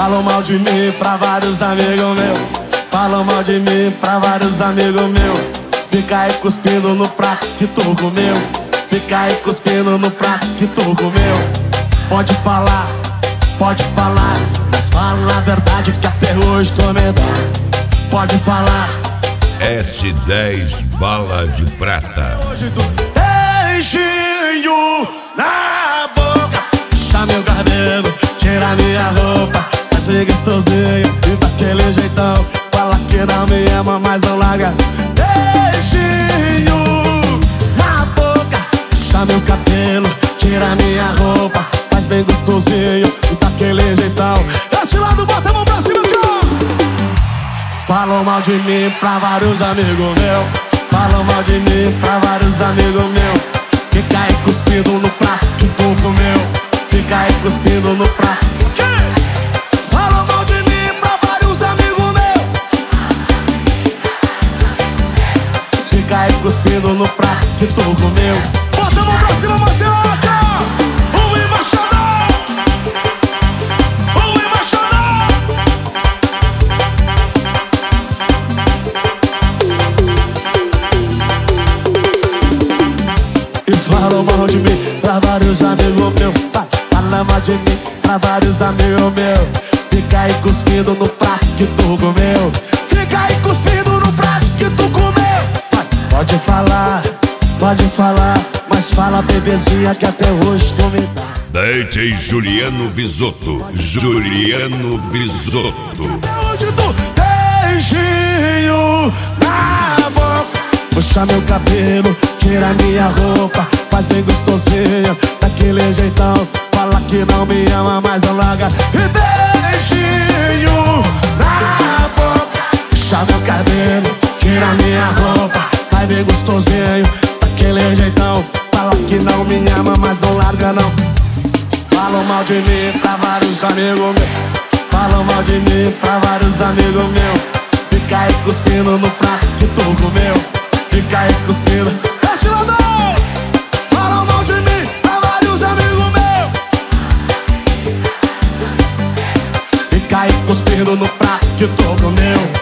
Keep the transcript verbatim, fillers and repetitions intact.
Falam mal de mim pra vários amigos meus. Falam mal de mim pra vários amigos meus. Fica aí cuspindo no prato que tu comeu. Fica aí cuspindo no prato que tu comeu. Pode falar, pode falar, mas fala a verdade que até hoje tô medado. Pode falar. S dez Bala de Prata. Hoje tu beijinho na boca, puxa meu cabelo, tira minha roupa, faz ser gostosinho e daquele jeitão. Fala que não me ama, mas não larga. Beijinho na boca, puxa meu cabelo, tira minha roupa, faz bem gostosinho e daquele jeitão. Este lado, bota a mão pra cima, cara. Falam mal de mim pra vários amigos meus. Falam mal de mim pra vários amigos meus. Fica aí cuspindo no prato que tu comeu. Fica aí cuspindo no prato. Falam mal de mim pra vários amigos meus. Fica aí cuspindo no prato que tu comeu. Bota a mão pra cima, Marcelo. O embaixador, o embaixador. E falam mal de mim pra vários amigos meus. Falam mal de mim pra vários amigos meus. Fica aí cuspindo no prato que tu comeu. Fica aí cuspindo no prato que tu comeu. Pode falar, pode falar, mas fala, bebezinha, que até hoje tu me dá. D J Juliano Visotto. Juliano Visotto. Até hoje tu beijinho na boca, puxa meu cabelo, tira minha roupa, faz bem gostosinho daquele jeitão. Fala que não me ama, mas não larga. E beijinho na boca, puxa meu cabelo, tira minha roupa, faz bem gostosinho daquele jeitão. Fala que não me ama, mas não larga não. Falam mal de mim pra vários amigos meus. Falam mal de mim pra vários amigos meus. Fica aí cuspindo no prato que tu comeu. Fica aí cuspindo. Este lado! Falam mal de mim pra vários amigos meus. Fica aí cuspindo no prato que tu comeu.